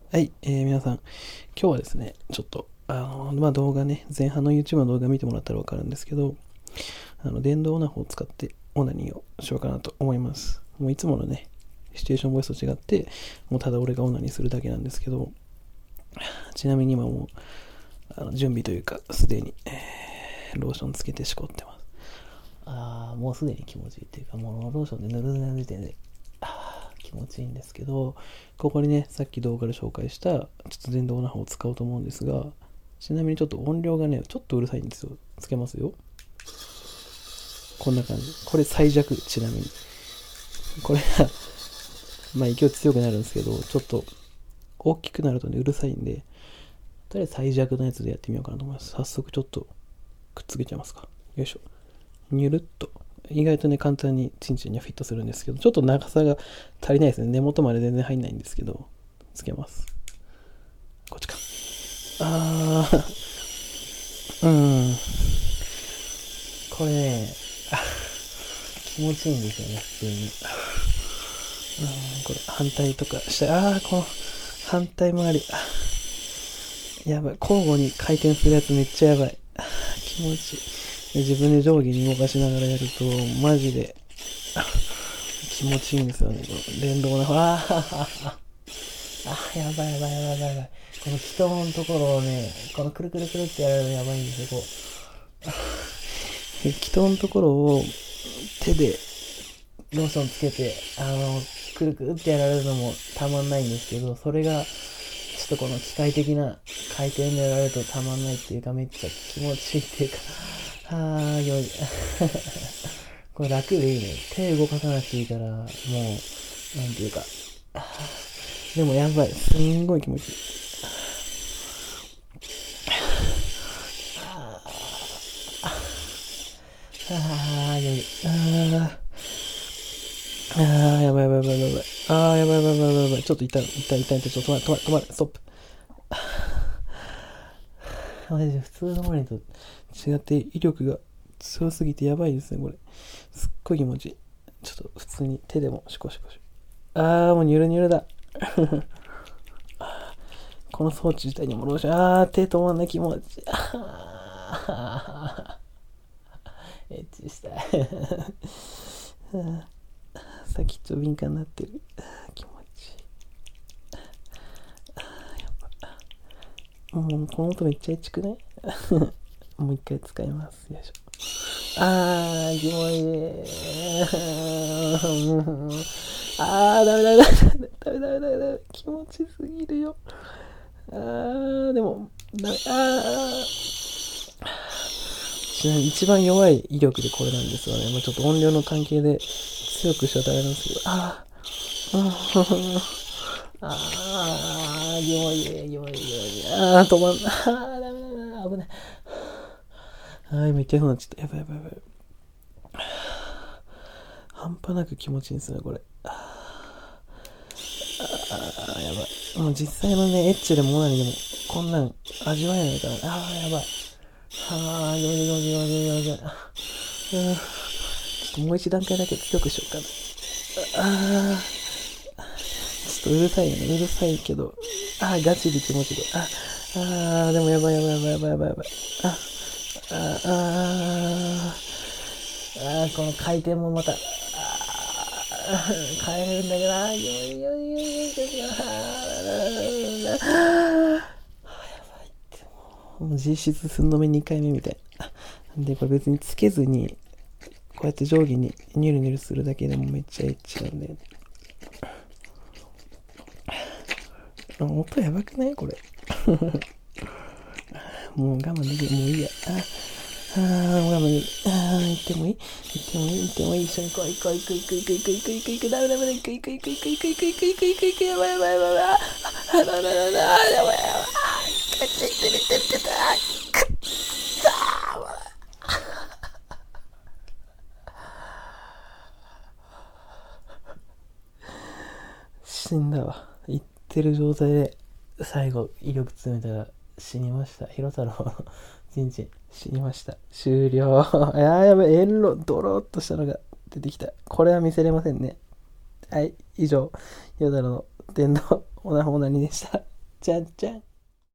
はい、皆さん、今日はですね、ちょっと、動画ね、前半の YouTube の動画見てもらったらわかるんですけど、電動オナホを使ってオナニーをしようかなと思います。もういつものね、シチュエーションボイスと違って、もうただ俺がオナニーするだけなんですけど、ちなみに今もう、準備というか、すでに、ローションつけてしこってます。もうすでに気持ちいいっていうか、もうローションでぬるぬるの時点で、気持ちいいんですけど、ここにね、さっき動画で紹介した、ちょっと電動オナホを使おうと思うんですが、ちなみにちょっと音量がね、ちょっとうるさいんですよ。つけますよ。こんな感じ。これ最弱、ちなみに。これが、勢い強くなるんですけど、ちょっと大きくなるとね、うるさいんで、とりあえず最弱のやつでやってみようかなと思います。早速ちょっとくっつけちゃいますか。よいしょ。ニュルっと。意外とね、簡単にチンチンにはフィットするんですけど、ちょっと長さが足りないですね。根元まで全然入んないんですけど、つけます。こっちか。あー、これね、気持ちいいんですよね、普通に。これ反対とかして、この反対回り。やばい。交互に回転するやつめっちゃやばい。気持ちいい。自分で上下に動かしながらやると、マジで気持ちいいんですよね。この電動の、やばいやばいやばいやばい。この気筒のところをね、このくるくるくるってやるのやばいんですよ。こう、気筒のところを手でローションつけて、くるくるってやられるのもたまんないんですけど、それが、ちょっとこの機械的な回転でやられるとたまんないっていうか、めっちゃ気持ちいいっていうか、よい。これ楽でいいね。手動かさなくていいから、もう、なんていうか、でもやばい。すんごい気持ちいい。よい。やばいやばいやばいやばい。やばいやばいやばいやばいやばい。ちょっと痛い、痛い、痛い、痛い、ちょっと止まれ、止まれ、ストップ。マジで普通のマリンと違って威力が強すぎてやばいですね、これ。すっごい気持ちいい。ちょっと普通に手でもシコシコシコ。もうニュルニュルだ。この装置自体にもローション。手止まんない気持ちいい。エッチしたい。先っちょ敏感になってる。気持ちいい。もうこの音めっちゃエッチくない？もう一回使います。よいしょ。気持ちいい。ダメダメダメダメダメダメダメダメ。気持ちすぎるよ。でも、ダメ。ちなみに一番弱い威力でこれなんですよね。ちょっと音量の関係で強くしちゃダメなんですけど、気持ちいい、気持ちいい。止まんない。ダメダメダメ、危ない。今痛いそうになっちゃった。やばいやばいやばい。半端なく気持ちいいんですね、これ。やばい。もう実際のね、エッチでもオナニーでも、こんなん味わえないからね。やばい。気持ちいい、気持ちいい、気持ちいい、気持ちいい。ちょっともう一段階だけ強くしようかな。ちょっとうるさいよね。うるさいけど。ガチで気持ちいい。でもやばいやばいやばいやばいやばいやばい。この回転もまた、変えるんだけど、もう実質寸止め2回目みたいな。で、これ別につけずに、こうやって定規にニュルニュルするだけでもめっちゃエッチなんで。音やばくないこれ。もう我慢できる。もういいや。もう我慢できる。行ってもいい、行ってもいい、行ってもいい。一緒に来い、来い、来い、来い、来い、来い、来い、来い、来い、ダメダメだ、来い、来い、来い、来い、来い、来い、来い、来い、来い、来い、やばいやばいやばいやばい。ダメダメダメ、やばいやばい。痛い痛い痛い痛い痛い痛い。死んだわ。言ってる状態で最後威力詰めたら死にました。ヒロ太郎のチンチン死にました。終了。やばい、ドローっとしたのが出てきた。これは見せれませんね。はい、以上、ヒロ太郎の電動オナホナニでした。 じゃんじゃん。